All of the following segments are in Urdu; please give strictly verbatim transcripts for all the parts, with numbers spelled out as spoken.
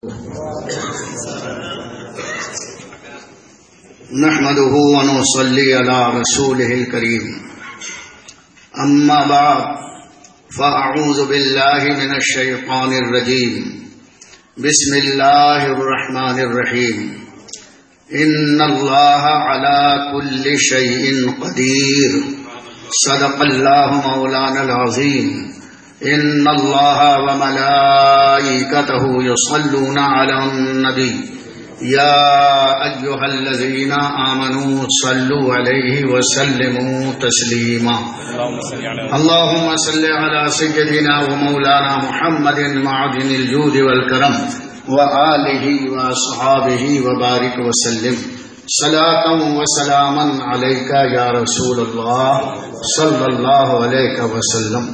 نحمده ونصلي على رسوله الكريم اما بعد فاعوذ بالله من الشيطان الرجيم بسم الله الرحمن الرحيم ان الله على كل شيء قدير صدق الله مولانا العظيم ان الله وملائكته يصلون على النبي يا ايها الذين امنوا صلوا عليه وسلموا تسليما اللهم صل على سيدنا ومولانا محمد معدن الجود والكرم وآله واصحابه وبارك وسلم صلاة وسلاما عليك يا رسول الله صلى الله عليه وسلم.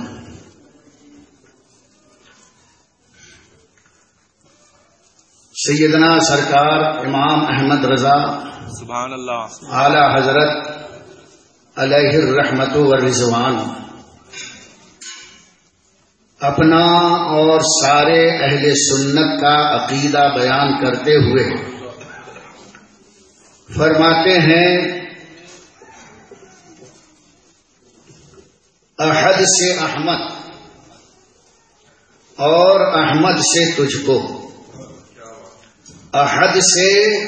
سیدنا سرکار امام احمد رضا سبحان اللہ اعلی حضرت علیہ الرحمت والرضوان اپنا اور سارے اہل سنت کا عقیدہ بیان کرتے ہوئے فرماتے ہیں احد سے احمد اور احمد سے تجھ کو، احد سے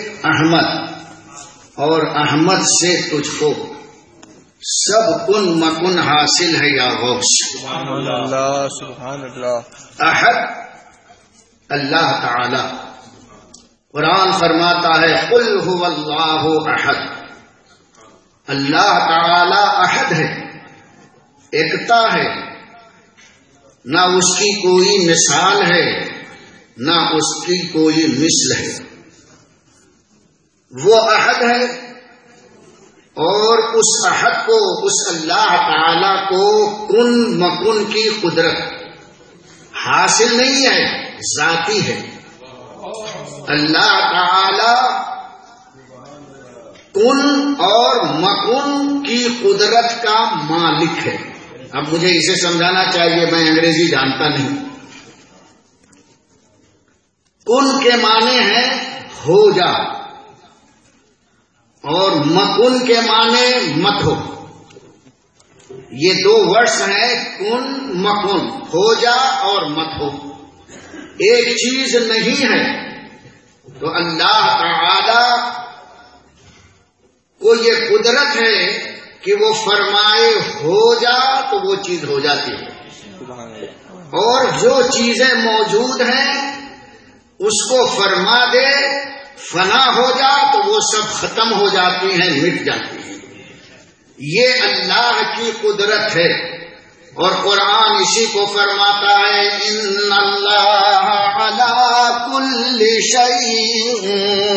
احمد اور احمد سے تجھ کو، سب کن مکن حاصل ہے یا غوث. سبحان اللہ سبحان اللہ. احد اللہ تعالی، قرآن فرماتا ہے قل هو اللہ احد. اللہ تعالی احد ہے، ایکتا ہے، نہ اس کی کوئی مثال ہے نہ اس کی کوئی مثل ہے. وہ احد ہے اور اس احد کو، اس اللہ تعالی کو کن مکن کی قدرت حاصل نہیں ہے، ذاتی ہے. اللہ تعالی کن اور مکن کی قدرت کا مالک ہے. اب مجھے اسے سمجھانا چاہیے، میں انگریزی جانتا نہیں. کن کے معنی ہے ہو جا اور مکن کے معنی مت ہو. یہ دو ورڈز ہیں، کن مکن، ہو جا اور مت ہو. ایک چیز نہیں ہے تو اللہ تعالی کو یہ قدرت ہے کہ وہ فرمائے ہو جا تو وہ چیز ہو جاتی ہے، اور جو چیزیں موجود ہیں اس کو فرما دے فنا ہو جا تو وہ سب ختم ہو جاتی ہیں، مٹ جاتی ہیں. یہ اللہ کی قدرت ہے، اور قرآن اسی کو فرماتا ہے ان اللہ علی کل شیء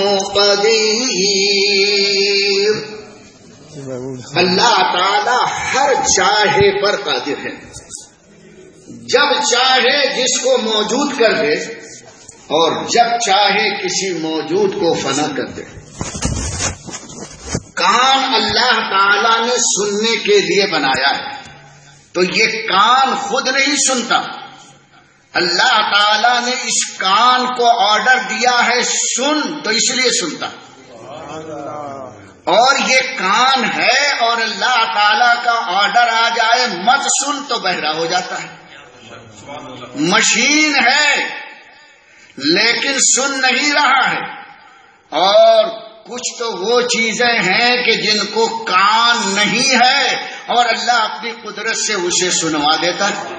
قدیر. اللہ تعالی ہر چاہے پر قادر ہے، جب چاہے جس کو موجود کر دے اور جب چاہے کسی موجود کو فنا کر دے. کان اللہ تعالی نے سننے کے لیے بنایا ہے، تو یہ کان خود نہیں سنتا. اللہ تعالی نے اس کان کو آرڈر دیا ہے سن، تو اس لیے سنتا. اور یہ کان ہے اور اللہ تعالی کا آرڈر آ جائے مت سن تو بہرا ہو جاتا ہے. مشین ہے لیکن سن نہیں رہا ہے. اور کچھ تو وہ چیزیں ہیں کہ جن کو کان نہیں ہے اور اللہ اپنی قدرت سے اسے سنوا دیتا ہے.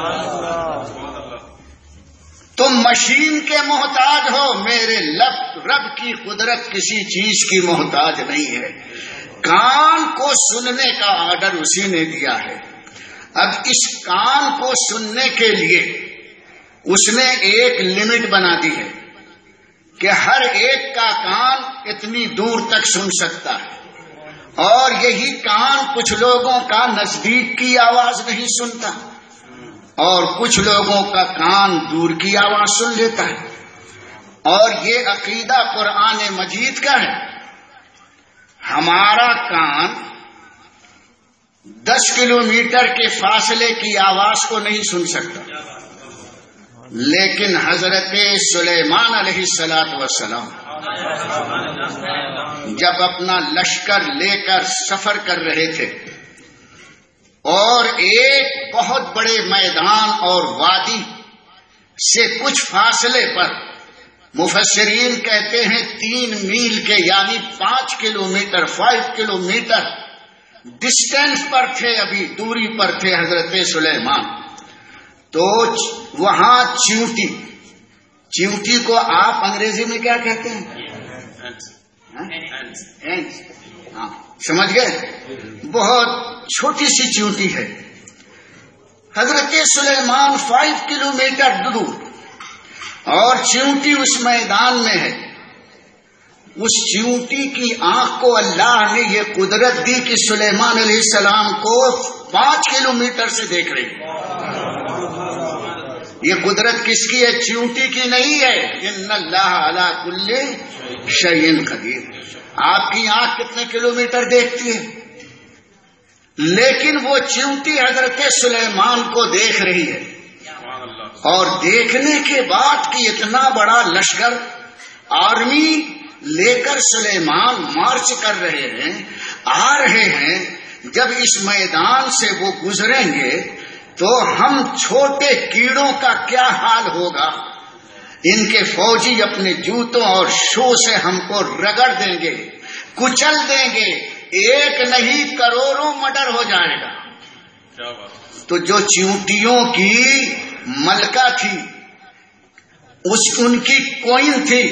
تم مشین کے محتاج ہو، میرے لب رب کی قدرت کسی چیز کی محتاج نہیں ہے. کان کو سننے کا آرڈر اسی نے دیا ہے. اب اس کان کو سننے کے لیے اس نے ایک لمٹ بنا دی ہے کہ ہر ایک کا کان اتنی دور تک سن سکتا ہے، اور یہی کان کچھ لوگوں کا نزدیک کی آواز نہیں سنتا اور کچھ لوگوں کا کان دور کی آواز سن لیتا ہے. اور یہ عقیدہ قرآن مجید کا ہے. ہمارا کان دس کلومیٹر کے فاصلے کی آواز کو نہیں سن سکتا، لیکن حضرت سلیمان علیہ الصلوۃ والسلام جب اپنا لشکر لے کر سفر کر رہے تھے اور ایک بہت بڑے میدان اور وادی سے کچھ فاصلے پر، مفسرین کہتے ہیں تین میل کے یعنی پانچ kilometre five kilometre distance پر تھے، ابھی دوری پر تھے حضرت سلیمان، تو وہاں چیونٹی چیونٹی کو آپ انگریزی میں کیا کہتے ہیں؟ ہاں سمجھ گئے، بہت چھوٹی سی چیونٹی ہے۔ حضرت سلیمان فائیو کلو میٹر دور اور چیونٹی اس میدان میں ہے۔ اس چیونٹی کی آنکھ کو اللہ نے یہ قدرت دی کہ سلیمان علیہ السلام کو پانچ کلو میٹر سے دیکھ رہی۔ یہ قدرت کس کی ہے؟ چیونٹی کی نہیں ہے۔ ان اللہ علی کل شیء قدیر۔ آپ کی آنکھ کتنے کلو میٹر دیکھتی ہے؟ لیکن وہ چیونٹی حضرت سلیمان کو دیکھ رہی ہے، اور دیکھنے کے بعد کہ اتنا بڑا لشکر آرمی لے کر سلیمان مارچ کر رہے ہیں، آ رہے ہیں، جب اس میدان سے وہ گزریں گے تو ہم چھوٹے کیڑوں کا کیا حال ہوگا؟ ان کے فوجی اپنے جوتوں اور شو سے ہم کو رگڑ دیں گے، کچل دیں گے، ایک نہیں کروڑوں مڈر ہو جائے گا۔ تو جو چیونٹیوں کی ملکہ تھی، اس ان کی کوئن تھی،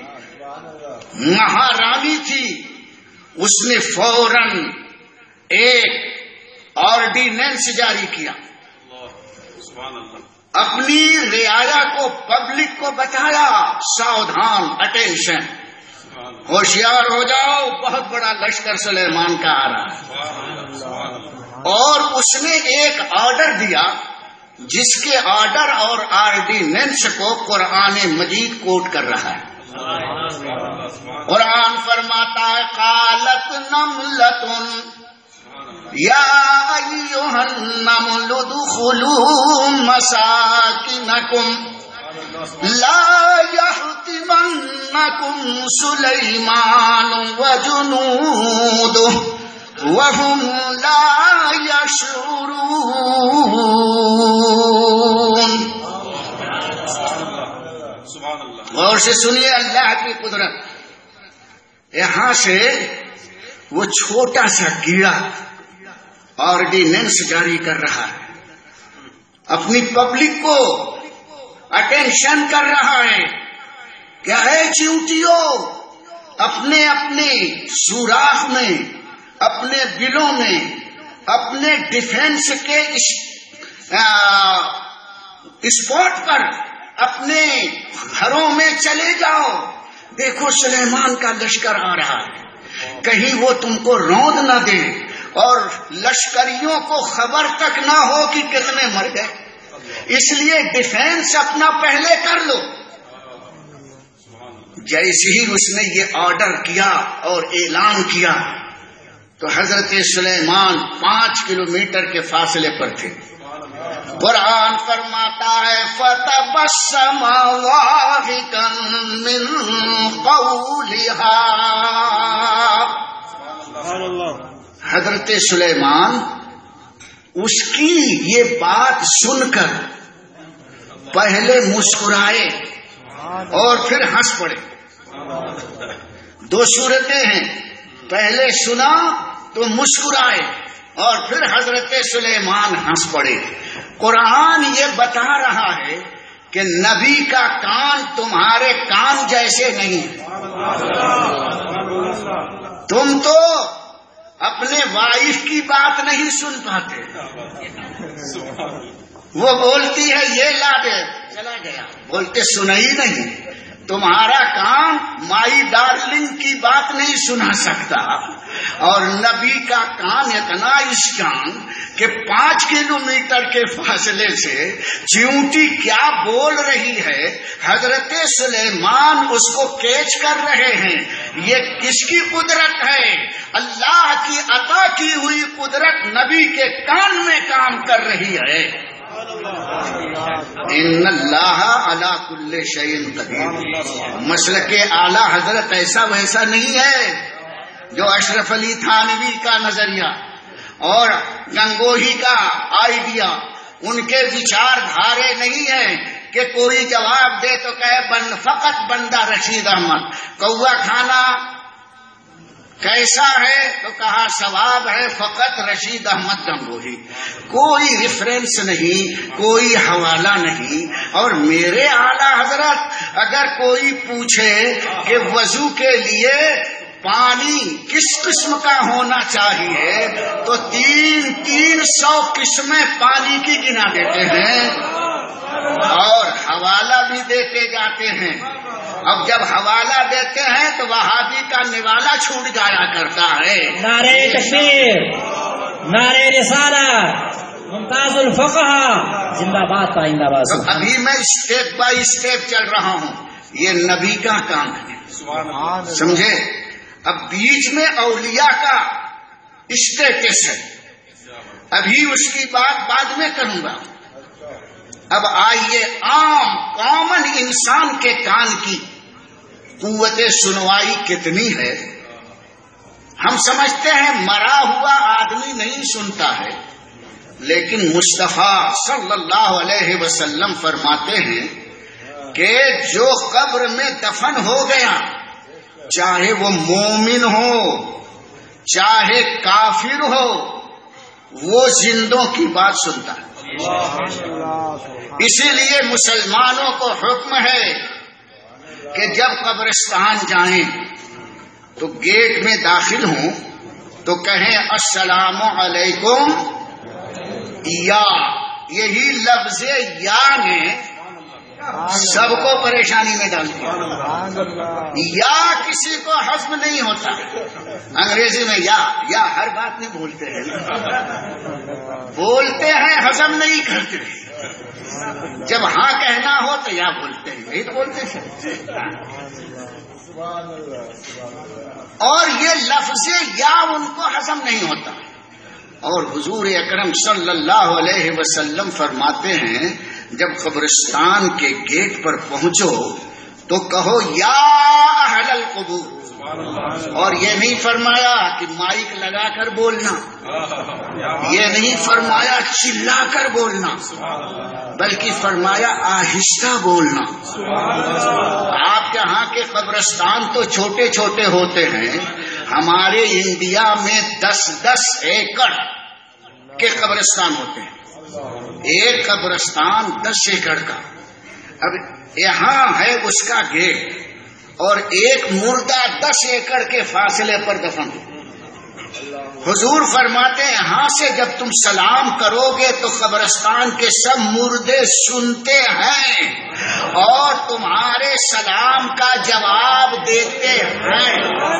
مہارانی تھی، اس نے فوراً ایک آرڈیننس جاری کیا، اپنی رعایا کو، پبلک کو بتایا، ساودھان، اٹینشن، ہوشیار ہو جاؤ، بہت بڑا لشکر سلیمان کا آ رہا ہے۔ اور اس نے ایک آرڈر دیا جس کے آرڈر اور آرڈیننس کو قرآن مجید کوٹ کر رہا ہے۔ قرآن فرماتا ہے قالت نملۃ یا ایھا النمل ادخلوا مساکنکم لا يحطمنكم سليمان وجنوده وهم لا يشعرون۔ غور سے سنیے اللہ کی قدرت۔ یہاں سے وہ چھوٹا سا کیڑا آرڈیننس جاری کر رہا ہے، اپنی پبلک کو اٹینشن کر رہا ہے۔ کیا ہے؟ چیونٹیوں اپنے اپنے سوراخ میں، اپنے بلوں میں، اپنے ڈیفنس کے اسپاٹ پر، اپنے گھروں میں چلے جاؤ، دیکھو سلیمان کا لشکر آ رہا ہے، کہیں وہ تم کو روند نہ دے اور لشکریوں کو خبر تک نہ ہو کہ کتنے مر گئے، اس لیے ڈیفینس اپنا پہلے کر لو۔ جیسے ہی اس نے یہ آرڈر کیا اور اعلان کیا تو حضرت سلیمان پانچ کلومیٹر کے فاصلے پر تھے۔ قرآن فرماتا ہے فَتَبَسَّمَ ضَاحِكًا مِّن قَوْلِهَا۔ حضرت سلیمان اس کی یہ بات سن کر پہلے مسکرائے اور پھر ہنس پڑے۔ دو صورتیں ہیں، پہلے سنا تو مسکرائے اور پھر حضرت سلیمان ہنس پڑے۔ قرآن یہ بتا رہا ہے کہ نبی کا کان تمہارے کان جیسے نہیں، تم تو اپنے وائف کی بات نہیں سن پاتے، وہ بولتی ہے یہ لا دے چلا گیا، بولتے سنا ہی نہیں۔ تمہارا کان مائی ڈارلنگ کی بات نہیں سنا سکتا، اور نبی کا کان اتنا اسٹرانگ کہ پانچ کلو میٹر کے فاصلے سے چیونٹی کیا بول رہی ہے، حضرت سلیمان اس کو کیچ کر رہے ہیں۔ یہ کس کی قدرت ہے؟ اللہ کی عطا کی ہوئی قدرت نبی کے کان میں کام کر رہی ہے۔ ان اللہ علی کل شیء قدیر۔ مسلک اعلی حضرت ایسا ویسا نہیں ہے جو اشرف علی تھانوی کا نظریہ اور گنگوہی کا آئیڈیا، ان کے وچار دھارے نہیں ہیں کہ کوئی جواب دے تو کہے بند فقط بندہ رشید احمد۔ کوا کھانا کیسا ہے تو کہا ثواب ہے فقط رشید احمد گنگوہی، کوئی ریفرنس نہیں، کوئی حوالہ نہیں۔ اور میرے اعلی حضرت اگر کوئی پوچھے کہ وضو کے لیے پانی کس قسم کا ہونا چاہیے تو تین تین سو قسمیں پانی کی گنا دیتے ہیں اور حوالہ بھی دیتے جاتے ہیں۔ اب جب حوالہ دیتے ہیں تو وہابی کا نوالا چھوٹ جایا کرتا ہے۔ نعرہ تکبیر، نعرہ رسالت، ممتاز الفقہ زندہ باد پائندہ باد۔ تو ابھی میں اسٹیپ بائی اسٹیپ چل رہا ہوں، یہ نبی کا کام ہے، سمجھے؟ اب بیچ میں اولیاء کا اسٹیٹس ہے، ابھی اس کی بات بعد میں کروں گا۔ اب آئیے عام کامن انسان کے کان کی قوت سنوائی کتنی ہے۔ ہم سمجھتے ہیں مرا ہوا آدمی نہیں سنتا ہے، لیکن مصطفیٰ صلی اللہ علیہ وسلم فرماتے ہیں کہ جو قبر میں دفن ہو گیا، چاہے وہ مومن ہو چاہے کافر ہو، وہ زندوں کی بات سنتا ہے۔ اسی لیے مسلمانوں کو حکم ہے کہ جب قبرستان جائیں تو گیٹ میں داخل ہوں تو کہیں السلام علیکم یا، یہی لفظ یا نے سب کو پریشانی میں ڈال دیا۔ یا کسی کو ہضم نہیں ہوتا، انگریزی میں یا یا ہر بات میں بولتے ہیں، بولتے ہیں ہضم نہیں کرتے، جب ہاں کہنا ہو تو یا بولتے ہیں، یہی تو بولتے ہیں۔ اور یہ لفظ یا ان کو ہضم نہیں ہوتا، اور حضور اکرم صلی اللہ علیہ وسلم فرماتے ہیں جب قبرستان کے گیٹ پر پہنچو تو کہو یا اہل القبور، اور یہ نہیں فرمایا کہ مائک لگا کر بولنا، یہ نہیں فرمایا چلا کر بولنا، بلکہ فرمایا آہستہ بولنا۔ آپ کے ہاں کے قبرستان تو چھوٹے چھوٹے ہوتے ہیں، ہمارے انڈیا میں دس دس ایکڑ کے قبرستان ہوتے ہیں، ایک قبرستان دس ایکڑ کا۔ اب یہاں ہے اس کا گیٹ اور ایک مردہ دس ایکڑ کے فاصلے پر دفن ہے۔ حضور فرماتے ہیں یہاں سے جب تم سلام کرو گے تو قبرستان کے سب مردے سنتے ہیں اور تمہارے سلام کا جواب دیتے ہیں۔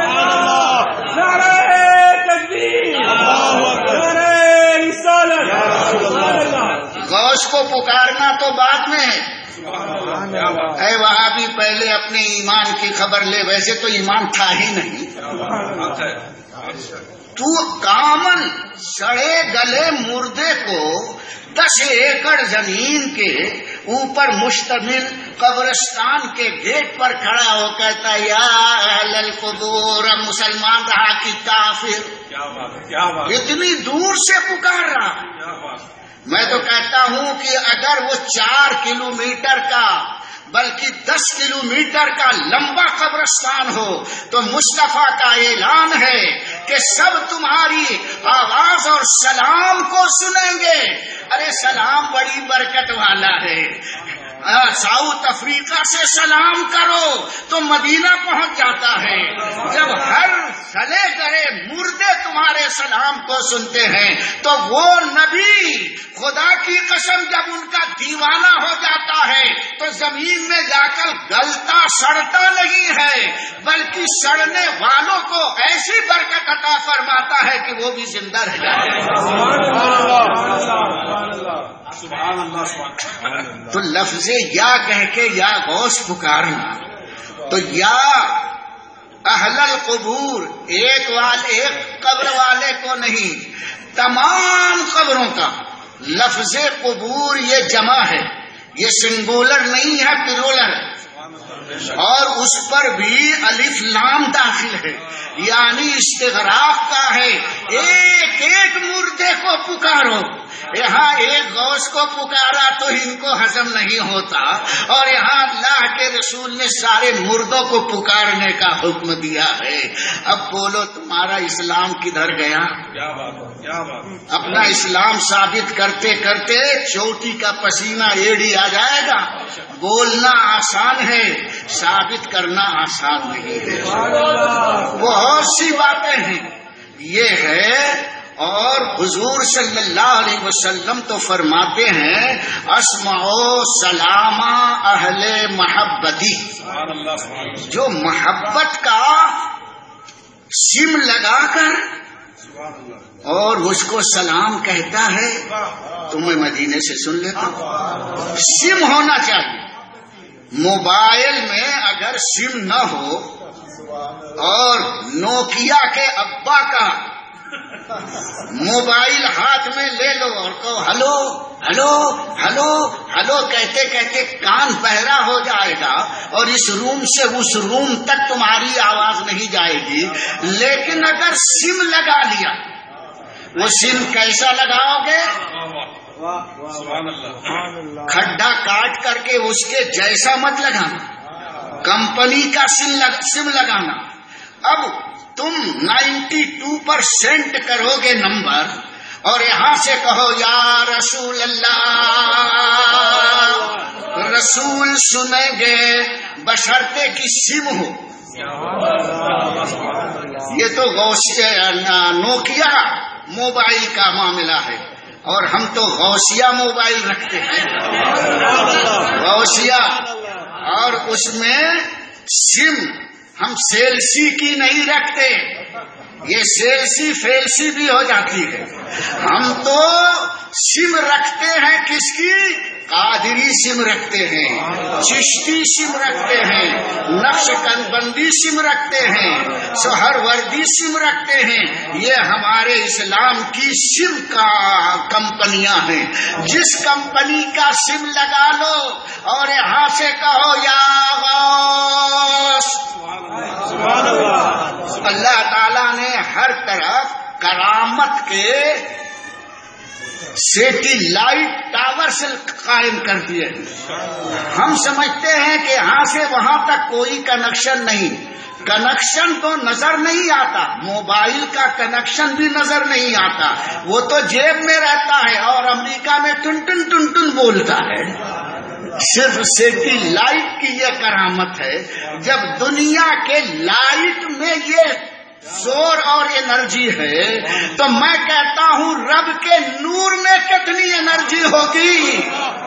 غوث کو پکارنا تو بعد میں ہے، اے وہاں بھی پہلے اپنے ایمان کی خبر لے، ویسے تو ایمان تھا ہی نہیں۔ تو کامن سڑے گلے مردے کو دس ایکڑ زمین کے اوپر مشتمل قبرستان کے گیٹ پر کھڑا ہو کہتا یا اہل القبور، مسلمان رہا کہ کافر، اتنی دور سے پکار رہا۔ میں تو کہتا ہوں کہ اگر وہ چار کلو میٹر کا بلکہ دس کلو میٹر کا لمبا قبرستان ہو تو مصطفیٰ کا اعلان ہے کہ سب تمہاری آواز اور سلام کو سنیں گے۔ ارے سلام بڑی برکت والا ہے، ساؤتھ افریقہ سے سلام کرو تو مدینہ پہنچ جاتا ہے۔ جب ہر سلے گرے مردے تمہارے سلام کو سنتے ہیں تو وہ نبی خدا کی قسم جب ان کا دیوانہ ہو جاتا ہے تو زمین میں جا کر گلتا سڑتا نہیں ہے بلکہ سڑنے والوں کو ایسی برکت عطا فرماتا ہے کہ وہ بھی زندہ رہ جاتے ہیں۔ تو لفظ یا کہہ کے یا غوث پکارنا، تو یا اہل القبور ایک والے ایک قبر والے کو نہیں، تمام قبروں کا لفظ قبور یہ جمع ہے، یہ سنگولر نہیں ہے، پلورل ہے، اور اس پر بھی الف لام داخل ہے، یعنی استغراق کا ہے۔ ایک ایک مردے کو پکارو، یہاں ایک غوث کو پکارا تو ان کو ہضم نہیں ہوتا، اور یہاں اللہ کے رسول نے سارے مردوں کو پکارنے کا حکم دیا ہے۔ اب بولو تمہارا اسلام کدھر گیا؟ اپنا اسلام ثابت کرتے کرتے چوٹی کا پسینہ ایڑی آ جائے گا۔ بولنا آسان ہے، ثابت کرنا آسان نہیں ہے۔ بہت سی باتیں ہیں یہ ہے، اور حضور صلی اللہ علیہ وسلم تو فرماتے ہیں اسمعوا سلاما اہل محبتی، جو محبت کا سم لگا کر اور اس کو سلام کہتا ہے، تمہیں مدینے سے سن لیتا ہوں۔ سم ہونا چاہیے، موبائل میں اگر سم نہ ہو اور نوکیا کے ابا کا موبائل ہاتھ میں لے لو اور کہو ہلو ہلو ہلو ہلو کہتے کہتے کان بہرا ہو جائے گا، اور اس روم سے اس روم تک تمہاری آواز نہیں جائے گی۔ لیکن اگر سم لگا لیا، وہ سم کیسا لگاؤ گے؟ کھڈا کاٹ کر کے اس کے جیسا مت لگانا، کمپنی کا سم لگانا۔ اب تم نائنٹی ٹو پرسینٹ کرو گے نمبر، اور یہاں سے کہو یا رسول اللہ، رسول سنیں گے بشرطے کی سم ہو۔ یہ تو نوکیا موبائل کا معاملہ ہے، اور ہم تو غوثیہ موبائل رکھتے ہیں، غوثیہ، اور اس میں سم ہم سیلسی کی نہیں رکھتے، یہ سیلسی فیلسی بھی ہو جاتی ہے۔ ہم تو سم رکھتے ہیں کس کی؟ قادری سم رکھتے ہیں، چشتی سم رکھتے ہیں، نقش بندی سم رکھتے ہیں، سہر وردی سم رکھتے ہیں۔ یہ ہمارے اسلام کی سم کا کمپنیاں ہیں۔ جس کمپنی کا سم لگا لو اور یہاں سے کہو یا غوث، اللہ تعالیٰ نے ہر طرف کرامت کے سیٹلائٹ ٹاور سے قائم کر دیے۔ ہم سمجھتے ہیں کہ یہاں سے وہاں تک کوئی کنیکشن نہیں، کنیکشن تو نظر نہیں آتا، موبائل کا کنیکشن بھی نظر نہیں آتا، وہ تو جیب میں رہتا ہے اور امریکہ میں ٹن ٹن ٹن ٹن بولتا ہے۔ صرف سیٹلائٹ کی یہ کرامت ہے۔ جب دنیا کے لائٹ میں یہ زور اور انرجی ہے تو میں کہتا ہوں رب کے نور میں کتنی انرجی ہوگی۔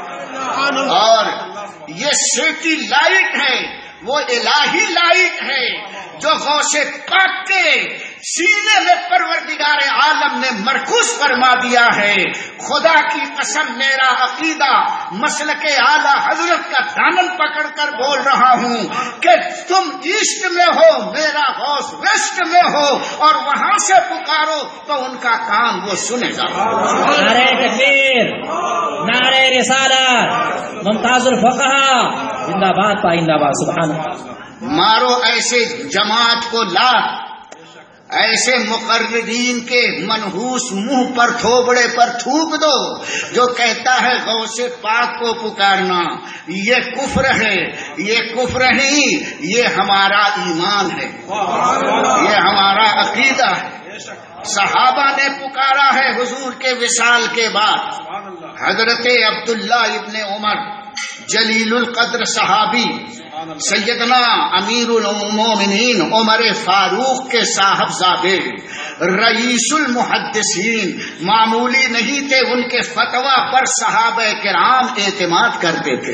اور یہ سیٹلائٹ ہے، وہ الہی لائٹ ہے جو غوث پاک کے سینے میں پروردگار عالم نے مرکوز فرما دیا ہے۔ خدا کی قسم میرا عقیدہ مسلک اعلی حضرت کا دامن پکڑ کر بول رہا ہوں کہ تم ایسٹ میں ہو، میرا غوث ویسٹ میں ہو، اور وہاں سے پکارو تو ان کا کام وہ سنے گا۔ نعرہ تکبیر، نعرہ رسالت، ممتاز الفقہا، زندہ باد پائندہ باد، سبحان اللہ۔ مارو ایسے جماعت کو لات، ایسے مقربین کے منحوس منہ پر تھوبڑے پر تھوک دو جو کہتا ہے غوث پاک کو پکارنا یہ کفر ہے۔ یہ کفر نہیں، یہ ہمارا ایمان ہے، یہ ہمارا عقیدہ ہے۔ صحابہ نے پکارا ہے حضور کے وصال کے بعد۔ حضرت عبداللہ ابن عمر جلیل القدر صحابی، سیدنا امیر المومنین عمر فاروق کے صاحبزادے، رئیس المحدثین، معمولی نہیں تھے، ان کے فتویٰ پر صحابہ کرام اعتماد کرتے تھے۔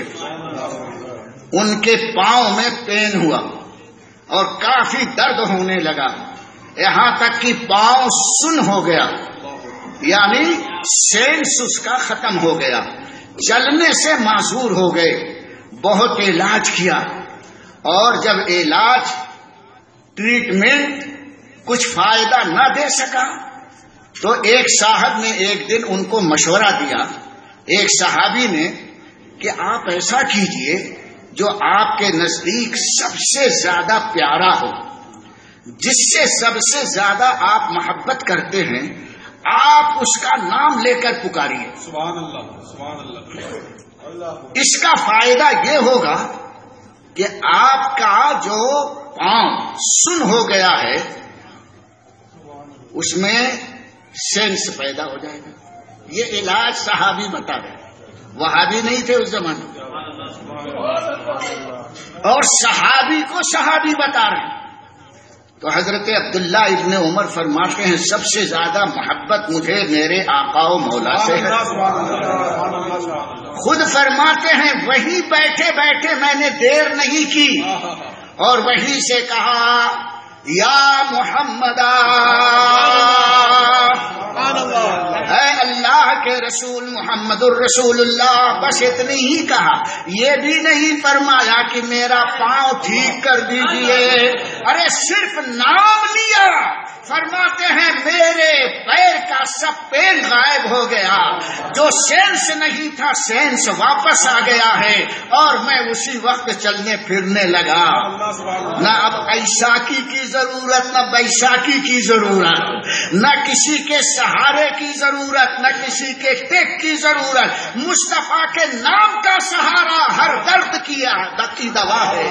ان کے پاؤں میں پین ہوا اور کافی درد ہونے لگا، یہاں تک کہ پاؤں سن ہو گیا، یعنی سینس اس کا ختم ہو گیا، چلنے سے معذور ہو گئے۔ بہت علاج کیا، اور جب علاج ٹریٹمنٹ کچھ فائدہ نہ دے سکا تو ایک صاحب نے ایک دن ان کو مشورہ دیا، ایک صحابی نے، کہ آپ ایسا کیجئے جو آپ کے نزدیک سب سے زیادہ پیارا ہو، جس سے سب سے زیادہ آپ محبت کرتے ہیں، آپ اس کا نام لے کر پکاریے۔ سبحان اللہ، سبحان اللہ۔ اس کا فائدہ یہ ہوگا کہ آپ کا جو پاؤں سن ہو گیا ہے اس میں سینس پیدا ہو جائے گا۔ یہ علاج صحابی بتا رہے، وہابی نہیں تھے اس زمانے میں، اور صحابی کو صحابی بتا رہے ہیں۔ تو حضرت عبداللہ ابن عمر فرماتے ہیں سب سے زیادہ محبت مجھے میرے آقا و مولا سے ہے۔ خود فرماتے ہیں وہیں بیٹھے بیٹھے میں نے دیر نہیں کی اور وہیں سے کہا یا محمد، اے اللہ کے رسول محمد الرسول اللہ۔ بس اتنی ہی کہا، یہ بھی نہیں فرمایا کہ میرا پاؤں ٹھیک کر دیجئے، ارے صرف نام لیا۔ فرماتے ہیں میرے پیر کا سب پین غائب ہو گیا، جو سینس نہیں تھا سینس واپس آ گیا ہے، اور میں اسی وقت چلنے پھرنے لگا۔ نہ اب ایساکی کی ضرورت، نہ بیساکی کی ضرورت، نہ کسی کے سہارے کی ضرورت، نہ کسی کے ٹیک کی ضرورت۔ مصطفیٰ کے نام کا سہارا ہر درد کیا کی دوا ہے۔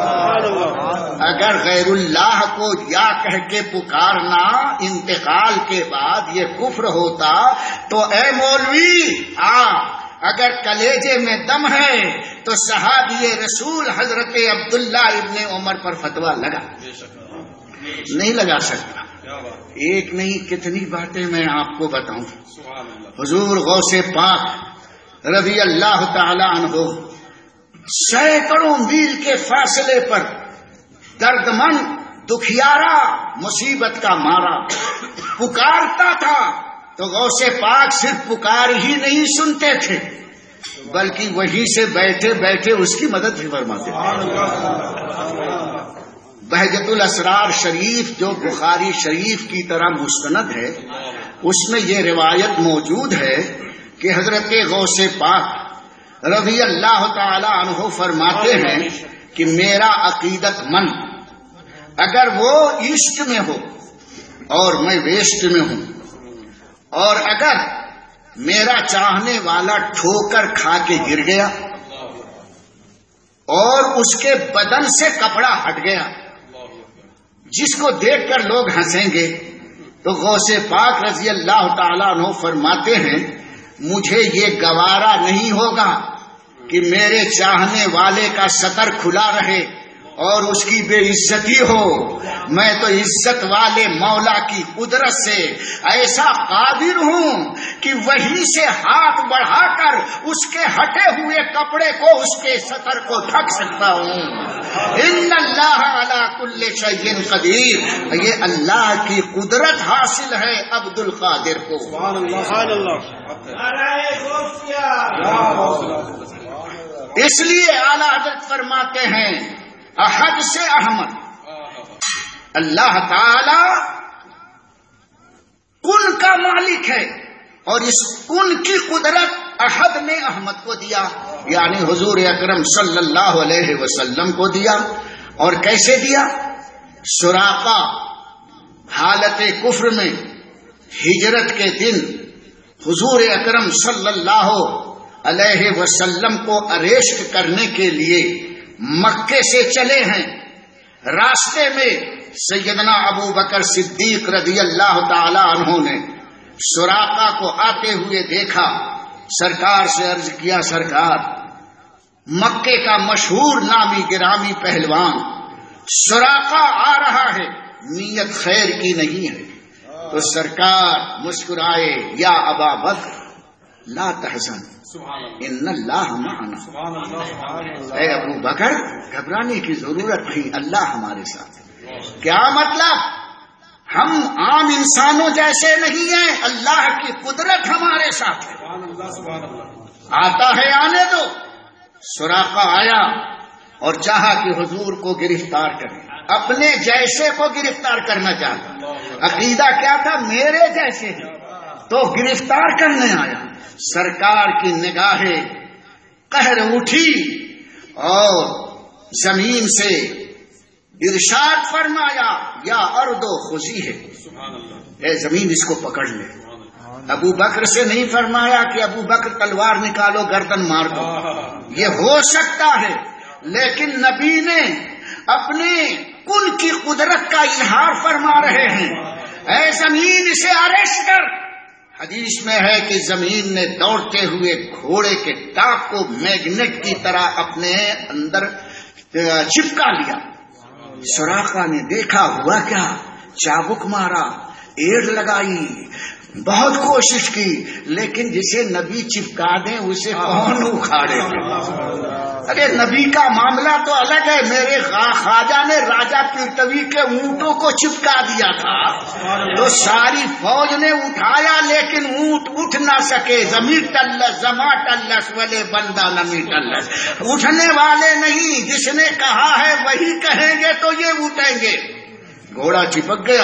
اگر غیر اللہ کو یا کہہ کے پکارنا انتقال کے بعد یہ کفر ہوتا تو اے مولوی آ، اگر کلیجے میں دم ہے تو صحابی رسول حضرت عبداللہ ابن عمر پر فتویٰ لگا نہیں لگا سکتا۔ ایک نہیں کتنی باتیں میں آپ کو بتاؤں۔ حضور غوث پاک رضی اللہ تعالی عنہ سینکڑوں میل کے فاصلے پر دردمند دکھیارا مصیبت کا مارا پکارتا تھا، تو غوث پاک صرف پکار ہی نہیں سنتے تھے بلکہ وہیں سے بیٹھے بیٹھے اس کی مدد بھی فرماتے تھے۔ بہجت الاسرار شریف جو بخاری شریف کی طرح مستند ہے، اس میں یہ روایت موجود ہے کہ حضرت غوث پاک رضی اللہ تعالی عنہ فرماتے ہیں کہ میرا عقیدت مند اگر وہ ایسٹ میں ہو اور میں ویسٹ میں ہوں، اور اگر میرا چاہنے والا ٹھوکر کھا کے گر گیا اور اس کے بدن سے کپڑا ہٹ گیا جس کو دیکھ کر لوگ ہنسیں گے، تو غوث پاک رضی اللہ تعالیٰ عنہ فرماتے ہیں مجھے یہ گوارا نہیں ہوگا کہ میرے چاہنے والے کا سطر کھلا رہے اور اس کی بے عزتی ہو۔ میں تو عزت والے مولا کی قدرت سے ایسا قادر ہوں کہ وہیں سے ہاتھ بڑھا کر اس کے ہٹے ہوئے کپڑے کو، اس کے سطر کو ڈھک سکتا ہوں۔ ان اللہ علی کل شیء قدیر، یہ اللہ کی قدرت حاصل ہے عبد القادر کو۔ اس لیے اعلیٰ حضرت فرماتے ہیں احد سے احمد، اللہ تعالی کن کا مالک ہے، اور اس کن کی قدرت احد نے احمد کو دیا، یعنی حضور اکرم صلی اللہ علیہ وسلم کو دیا۔ اور کیسے دیا؟ سراقہ حالت کفر میں ہجرت کے دن حضور اکرم صلی اللہ علیہ وسلم کو اریسٹ کرنے کے لیے مکے سے چلے ہیں۔ راستے میں سیدنا ابو بکر صدیق رضی اللہ تعالی عنہ نے سراقہ کو آتے ہوئے دیکھا، سرکار سے عرض کیا سرکار مکے کا مشہور نامی گرامی پہلوان سراقہ آ رہا ہے، نیت خیر کی نہیں ہے۔ تو سرکار مسکرائے، یا ابا بکر لا تحزن ان اللہ معنا، اے ابو بکر گھبرانے کی ضرورت نہیں، اللہ ہمارے ساتھ ہے۔ کیا مطلب؟ ہم عام انسانوں جیسے نہیں ہیں، اللہ کی قدرت ہمارے ساتھ ہے۔ آتا ہے آنے دو۔ سراقہ آیا اور چاہا کہ حضور کو گرفتار کرے، اپنے جیسے کو گرفتار کرنا چاہتا۔ عقیدہ کیا تھا؟ میرے جیسے ہیں، تو گرفتار کرنے آیا. سرکار کی نگاہیں قہر اٹھی اور زمین سے ارشاد فرمایا یا ارض خضی ہے، اے زمین اس کو پکڑ لے. ابو بکر سے نہیں فرمایا کہ ابو بکر تلوار نکالو گردن مار دو، یہ ہو سکتا ہے، لیکن نبی نے اپنے کن کی قدرت کا اظہار فرما رہے ہیں. اے زمین اسے اریسٹ کر. حدیث میں ہے کہ زمین نے دوڑتے ہوئے گھوڑے کے ٹاپ کو میگنیٹ کی طرح اپنے اندر چپکا لیا. سراقہ نے دیکھا ہوا کیا، چابک مارا، ایڑ لگائی، بہت کوشش کی، لیکن جسے نبی چپکا دیں اسے کون اکھاڑے. ارے نبی کا معاملہ تو الگ ہے. میرے خواجہ نے راجا پیرتوی کے اونٹوں کو چپکا دیا تھا تو ساری فوج نے اٹھایا، لیکن اونٹ اٹھ نہ سکے. زمین ٹلس زما ٹلس والے بندہ نمی ٹلس. اٹھنے والے نہیں، جس نے کہا ہے وہی کہیں گے تو یہ اٹھیں گے. گھوڑا چپک گیا.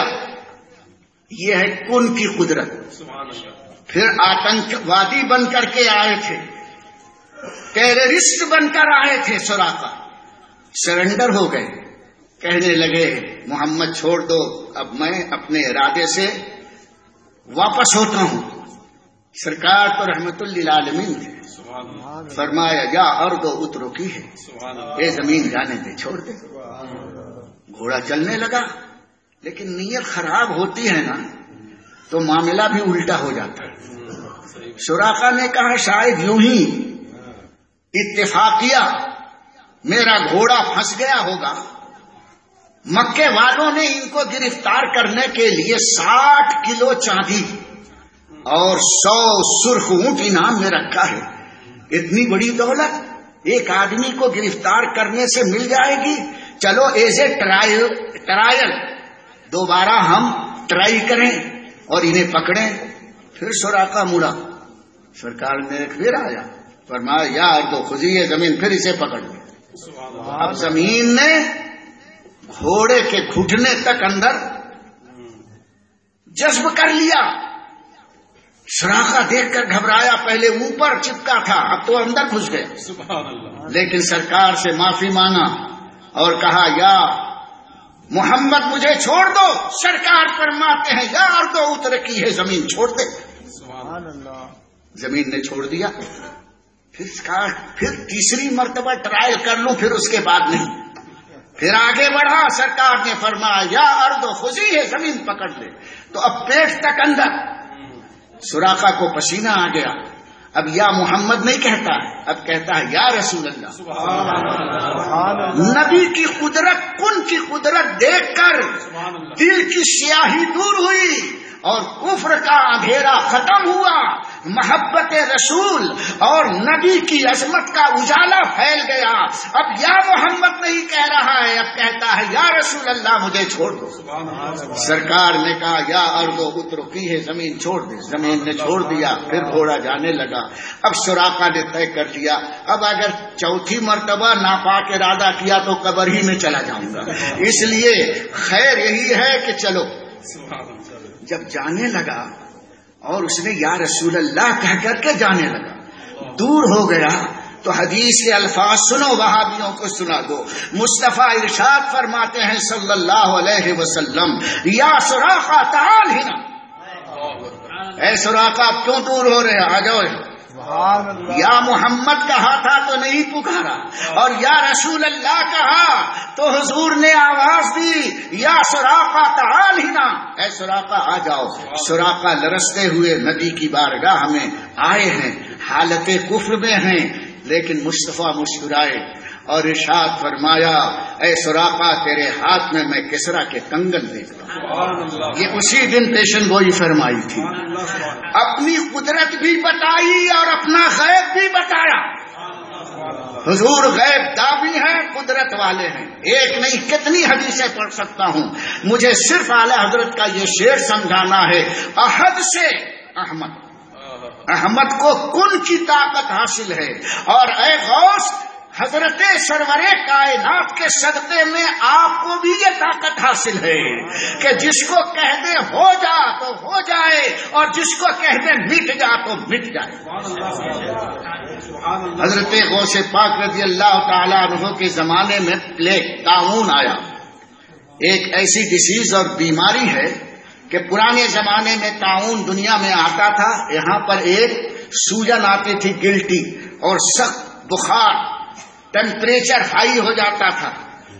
یہ ہے کن کی قدرت. پھر آتنک وادی بن کر کے آئے تھے، ٹیررسٹ بن کر آئے تھے. سراقہ سرنڈر ہو گئے، کہنے لگے محمد چھوڑ دو، اب میں اپنے ارادے سے واپس ہوتا ہوں. سرکار تو رحمت للعالمین تھے. فرمایا یا ارض اترو کی ہے، اے زمین جانے دے، چھوڑ دے. گھوڑا چلنے لگا، لیکن نیت خراب ہوتی ہے نا تو معاملہ بھی الٹا ہو جاتا ہے. سراقہ نے کہا شاید یوں ہی اتفاقیہ میرا گھوڑا پھنس گیا ہوگا. مکے والوں نے ان کو گرفتار کرنے کے لیے ساٹھ کلو چاندی اور سو سرخ اونٹ انعام میں رکھا ہے. اتنی بڑی دولت ایک آدمی کو گرفتار کرنے سے مل جائے گی. چلو ایز اے ٹرائل ٹرائل دوبارہ ہم ٹرائی کریں اور انہیں پکڑیں. پھر سراقہ مڑا، سرکار نے پھر آیا، فرمایا یا ارض خضی ہے، زمین پھر اسے پکڑ لے. اب زمین نے گھوڑے کے گھٹنے تک اندر جذب کر لیا. سراقہ دیکھ کر گھبرایا، پہلے اوپر چپکا تھا اب تو اندر گھس گیا. لیکن سرکار سے معافی مانگا اور کہا یا محمد مجھے چھوڑ دو. سرکار فرماتے ہیں یا ارض اترکی ہے، زمین چھوڑ دے. زمین نے چھوڑ دیا. پھر پھر تیسری مرتبہ ٹرائل کر لوں، پھر اس کے بعد نہیں. پھر آگے بڑھا، سرکار نے فرمایا یا ارض خضی ہے، زمین پکڑ لے. تو اب پیٹ تک اندر. سراقہ کو پسینہ آ گیا. اب یا محمد نہیں کہتا، اب کہتا ہے یا رسول اللہ. نبی کی قدرت، کن کی قدرت دیکھ کر دل کی سیاہی دور ہوئی اور کفر کا اندھیرا ختم ہوا. محبت رسول اور نبی کی عظمت کا اجالا پھیل گیا. اب یا محمد نہیں کہہ رہا ہے، اب کہتا ہے یا رسول اللہ مجھے چھوڑ دو. سرکار نے کہا یا ارض اترکی ہے، زمین چھوڑ دے. زمین نے چھوڑ دیا. پھر گھوڑا جانے لگا. اب سراقہ نے طے کر لیا اب اگر چوتھی مرتبہ ناپاک ارادہ کیا تو قبر ہی میں چلا جاؤں گا. اس لیے خیر یہی ہے کہ چلو. جب جانے لگا اور اس نے یا رسول اللہ کہہ کر کے جانے لگا، دور ہو گیا تو حدیث کے الفاظ سنو، وہابیوں کو سنا دو. مصطفیٰ ارشاد فرماتے ہیں صلی اللہ علیہ وسلم یا سراقہ تعال ہنا. اے سراقہ آپ کیوں دور ہو رہے ہیں، آ جاؤ. یا محمد کہا تھا تو نہیں پکارا، اور یا رسول اللہ کہا تو حضور نے آواز دی یا سراقہ تعال ہنا، اے سراقہ آ جاؤ. سراقہ لرزتے ہوئے نبی کی بارگاہ میں آئے ہیں، حالت کفر میں ہیں، لیکن مصطفیٰ مسکرائے اور ارشاد فرمایا اے سراقہ تیرے ہاتھ میں میں کسرا کے کنگن دیکھتا ہوں. یہ اسی دن پیشن گوئی فرمائی تھی. اپنی قدرت بھی بتائی اور اپنا غیب بھی بتایا. حضور غیب داوی ہیں، قدرت والے ہیں. ایک نہیں کتنی حدیثیں پڑھ سکتا ہوں. مجھے صرف اعلی حضرت کا یہ شعر سمجھانا ہے. احد سے احمد، احمد کو کن کی طاقت حاصل ہے، اور اے غوث حضرت سرور کائنات کے صدقے میں آپ کو بھی یہ طاقت حاصل ہے کہ جس کو کہہ دے ہو جا تو ہو جائے اور جس کو کہہ دے مٹ جا تو مٹ جائے. حضرت غوث پاک رضی اللہ تعالیٰ عنہ کے زمانے میں پلیگ طاعون آیا. ایک ایسی ڈیزیز اور بیماری ہے کہ پرانے زمانے میں طاعون دنیا میں آتا تھا. یہاں پر ایک سوجن آتی تھی گلٹی اور سخت بخار، ٹیمپریچر ہائی ہو جاتا تھا،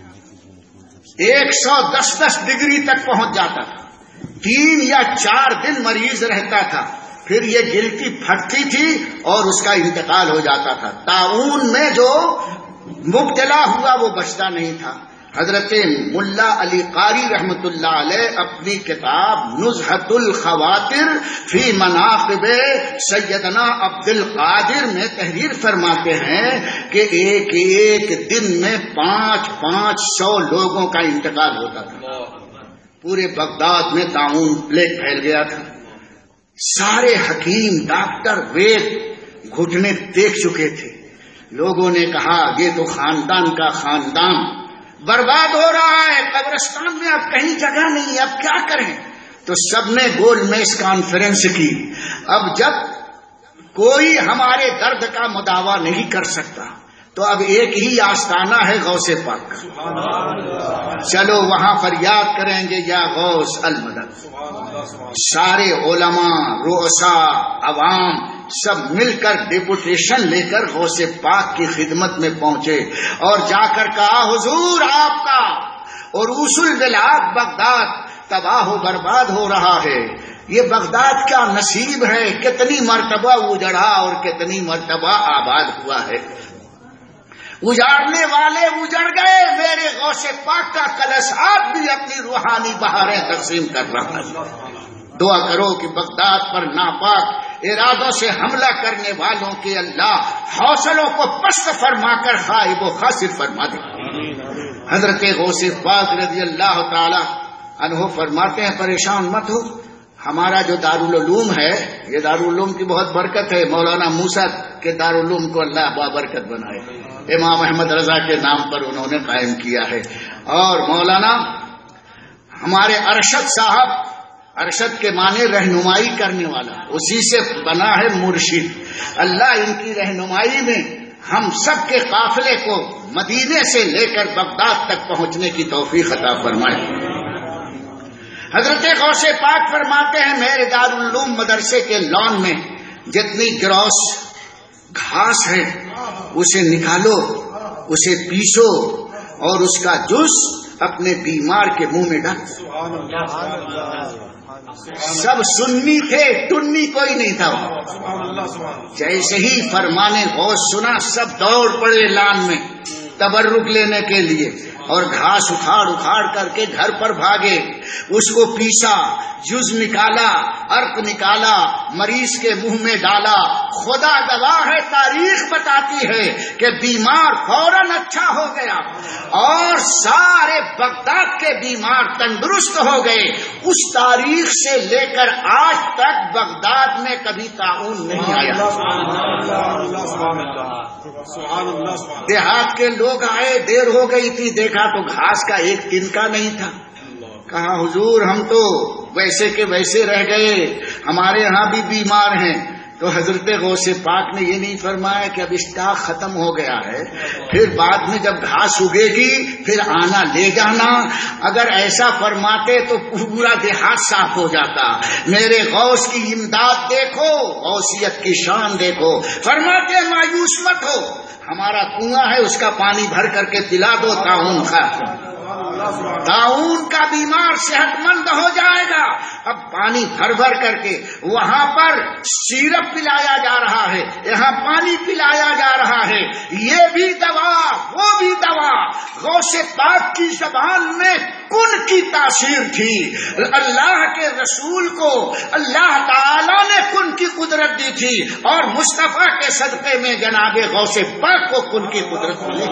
ایک سو دس دس ڈگری تک پہنچ جاتا تھا. تین یا چار دن مریض رہتا تھا، پھر یہ گلٹی پھٹتی تھی اور اس کا انتقال ہو جاتا تھا. طاعون میں جو مبتلا ہوا وہ بچتا نہیں تھا. حضرت ملا علی قاری رحمت اللہ علیہ اپنی کتاب نزہۃ الخواطر فی مناقب سیدنا عبد القادر میں تحریر فرماتے ہیں کہ ایک ایک دن میں پانچ پانچ سو لوگوں کا انتقال ہوتا تھا. پورے بغداد میں طاعون پلیگ پھیل گیا تھا. سارے حکیم ڈاکٹر وید گھٹنے دیکھ چکے تھے. لوگوں نے کہا یہ تو خاندان کا خاندان برباد ہو رہا ہے، قبرستان میں اب کہیں جگہ نہیں، اب کیا کریں؟ تو سب نے گول میز کانفرنس کی. اب جب کوئی ہمارے درد کا مداوا نہیں کر سکتا تو اب ایک ہی آستانہ ہے غوث پاک کا، چلو وہاں فریاد کریں گے یا غوث المدد. سارے علماء، رؤساء، عوام سب مل کر ڈیپوٹیشن لے کر غوث پاک کی خدمت میں پہنچے اور جا کر کہا حضور آپ کا اور اصول بلاد بغداد تباہ و برباد ہو رہا ہے. یہ بغداد کا نصیب ہے، کتنی مرتبہ اجڑا اور کتنی مرتبہ آباد ہوا ہے. اجاڑنے والے اجڑ گئے، میرے غوث پاک کا کلشات بھی اپنی روحانی بہاریں تقسیم کر رہا ہے. دعا کرو کہ بغداد پر ناپاک ارادوں سے حملہ کرنے والوں کے اللہ حوصلوں کو پست فرما کر خائب و خاسر فرما دے. حضرت غوث پاک رضی اللہ تعالی عنہ فرماتے ہیں پریشان مت ہو، ہمارا جو دارالعلوم ہے یہ دارالعلوم کی بہت برکت ہے. مولانا موسیٰ کے دارالعلوم کو اللہ بابرکت بنائے، امام احمد رضا کے نام پر انہوں نے قائم کیا ہے. اور مولانا ہمارے ارشد صاحب، ارشد کے معنی رہنمائی کرنے والا، اسی سے بنا ہے مرشد. اللہ ان کی رہنمائی میں ہم سب کے قافلے کو مدینے سے لے کر بغداد تک پہنچنے کی توفیق عطا فرمائے. حضرت غوث پاک فرماتے ہیں میرے دارالعلوم مدرسے کے لان میں جتنی گروس گھاس ہے اسے نکالو، اسے پیسو اور اس کا جوس اپنے بیمار کے منہ میں ڈال. سب سنی تھے، ٹنی کوئی نہیں تھا. جیسے ہی فرمانے غوث سنا سب دوڑ پڑے لان میں تبرک لینے کے لیے اور گھاس اکھاڑ اکھاڑ کر کے گھر پر بھاگے. اس کو پیسا، جز نکالا، عرق نکالا، مریض کے منہ میں ڈالا. خدا گواہ ہے، تاریخ بتاتی ہے کہ بیمار فوراً اچھا ہو گیا اور سارے بغداد کے بیمار تندرست ہو گئے. اس تاریخ سے لے کر آج تک بغداد میں کبھی طاعون نہیں آیا. دیہات کے لوگ آئے، دیر ہو گئی تھی، دیکھا تو گھاس کا ایک تنکا نہیں تھا. کہا حضور ہم تو ویسے کے ویسے رہ گئے، ہمارے ہاں بھی بیمار ہیں. تو حضرت غوث پاک نے یہ نہیں فرمایا کہ اب اسٹاک ختم ہو گیا ہے، پھر بعد میں جب گھاس اگے گی پھر آنا لے جانا. اگر ایسا فرماتے تو پورا دیہات صاف ہو جاتا. میرے غوث کی امداد دیکھو، غوثیت کی شان دیکھو. فرماتے مایوس مت ہو، ہمارا کنواں ہے اس کا پانی بھر کر کے پلا دو، طاعون کا طاعون کا بیمار صحت مند ہو جائے گا. اب پانی بھر بھر کر کے وہاں پر سیرپ پلایا جا رہا ہے، یہاں پانی پلایا جا رہا ہے. یہ بھی دوا وہ بھی دوا. غوث پاک کی زبان میں کن کی تاثیر تھی. اللہ کے رسول کو اللہ تعالی نے کن کی قدرت دی تھی اور مصطفیٰ کے صدقے میں جناب غوث پاک کو کن کی قدرت ملی.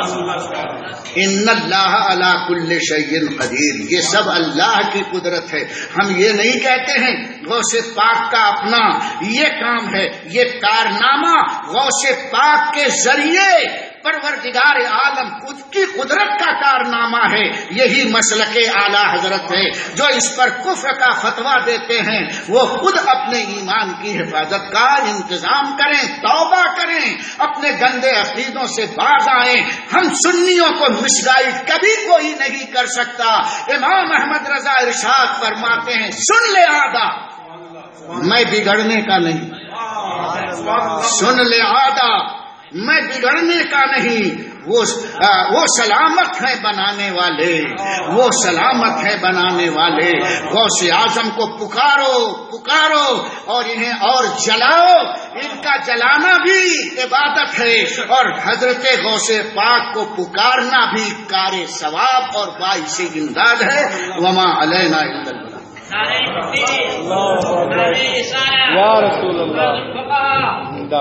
ان اللہ علی کل شیء قدیر، یہ سب اللہ کی قدرت ہے. ہم یہ نہیں کہتے ہیں غوث پاک کا اپنا یہ کام ہے، یہ کارنامہ غوث پاک کے ذریعے پروردگار عالم خود کی قدرت کا کارنامہ ہے. یہی مسلک اعلی حضرت ہے. جو اس پر کفر کا فتویٰ دیتے ہیں وہ خود اپنے ایمان کی حفاظت کا انتظام کریں, توبہ کریں, اپنے گندے عقیدوں سے باز آئیں. ہم سنیوں کو مسگائیڈ کبھی کوئی نہیں کر سکتا. امام احمد رضا ارشاد فرماتے ہیں, سن لے آدھا میں بگڑنے کا نہیں, سن لے آدھا میں بگڑنے کا نہیں. وہ وہ سلامت ہے بنانے والے, وہ سلامت ہے بنانے والے. غوث اعظم کو پکارو پکارو اور انہیں اور جلاؤ. ان کا جلانا بھی عبادت ہے اور حضرت غوث پاک کو پکارنا بھی کار ثواب اور باعث امداد ہے. وما علینا الا البلاغ. نعرہ تکبیر، نعرہ رسالت، یا رسول اللہ.